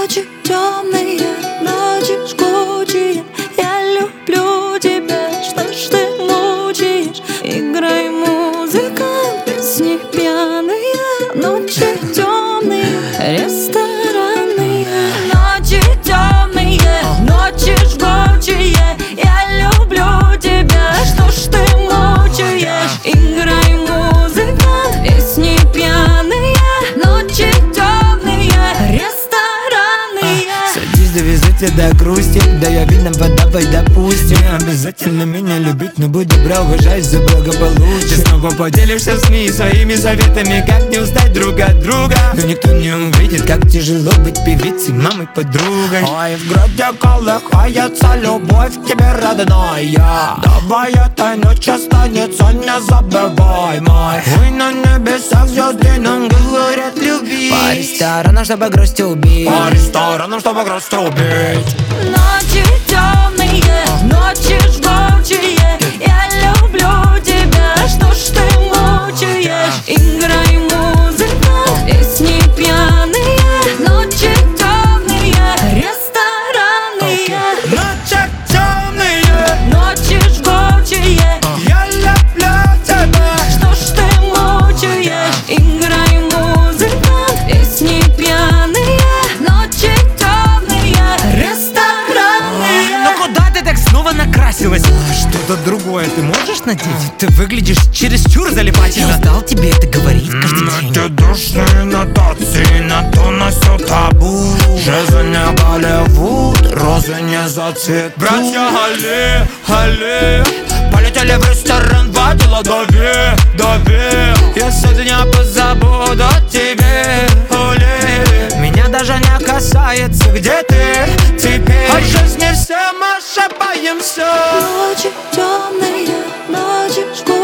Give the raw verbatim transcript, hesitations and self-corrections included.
Ночи темные, ночи жгучие, я люблю тебя, что ж ты мучаешь? Играй, музыка, песни пьяные, ночи темные, ресторанные. Ночи темные, ночи жгучие, я люблю тебя, что ж ты мучаешь? Играй, музыка, песни пьяные, ночи темные, ресторанные. Садись, довезу тебя до грусти, да я видно, давай допустим. Не обязательно меня любить, но будь добра, уважай за благополучие. Ты снова поделишься в СМИ своими советами, как не устать друг от друга. Но никто не увидит, как тяжело быть певицей, мамой, подругой. Ой, в груди колыхается любовь к тебе, родная. Давай этой ночью останется незабываемой. Ой, на небесах звезды нам говорят любить. По ресторанам, чтобы грусть убить. По ресторанам, чтобы грусть убить. Ночи темные, ночи жгучие, я люблю тебя, что ж ты мучаешь? Играй, музыка, песни пьяные, ночи темные, ресторанные. Ночи темные, Ночи жгучие, я люблю тебя. что ж ты мучаешь? Играй, музыка, песни пьяные, ночи темные, ресторанные. Ну куда ты так снова накрасилась? Что-то другое ты можешь надеть? Ты выглядишь чересчур залипательно. Я устал тебе это говорить каждый день. Эти душные нотации на то на все табу. Жизнь не Голливуд, розы не зацветут. Братья Али, Али полетели в ресторан, водила дави, дави. Я сегодня позабуду о тебе, Оли. Меня даже не касается, где ты теперь. От жизни все мы ошибаемся. Ночи темные, ночи жгучие.